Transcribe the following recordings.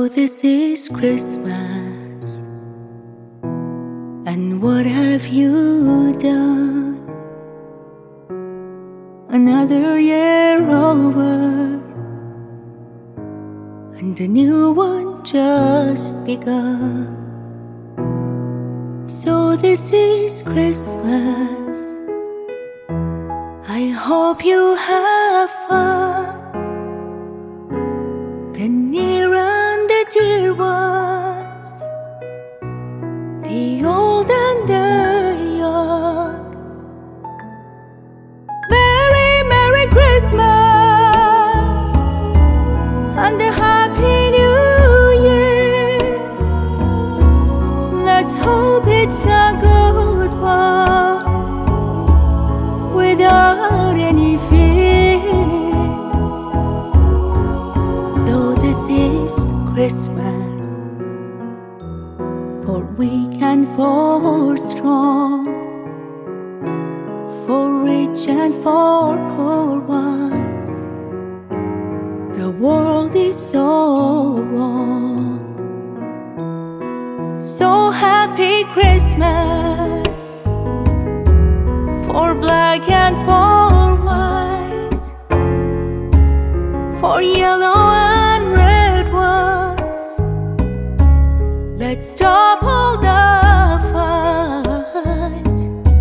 this is Christmas, and what have you done? Another year over, and a new one just begun. So this is Christmas, I hope you have fun. The near and the dear ones, the old and the young. Very Merry Christmas and a Happy New Year. Let's hope it's a good one without any fear. So this is Christmas, for weak and for strong, for rich and for poor ones. The world is so wrong. So happy Christmas for black and for white, for yellow and red ones. Let's stop all the fight.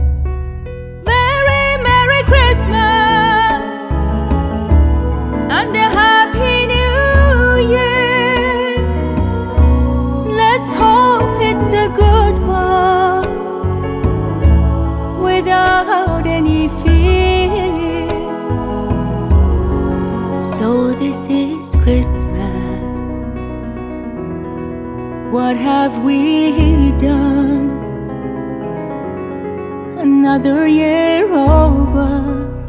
Very Merry Christmas and a Happy New Year. Let's hope it's a good one without any fear. So this is Christmas, what have we done? Another year over,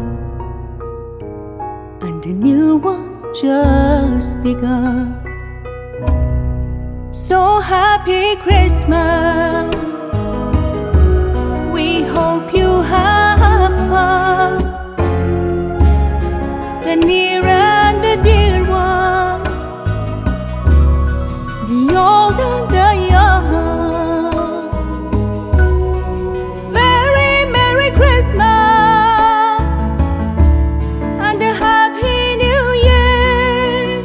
and a new one just begun. So happy Christmas, we hope you have fun. The near and the dear ones, the old and the young. Very Merry Christmas and a Happy New Year.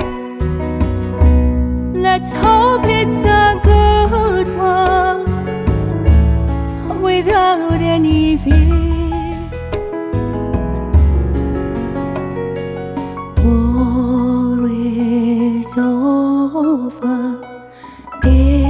Let's hope it's a good one without any fear. War is over.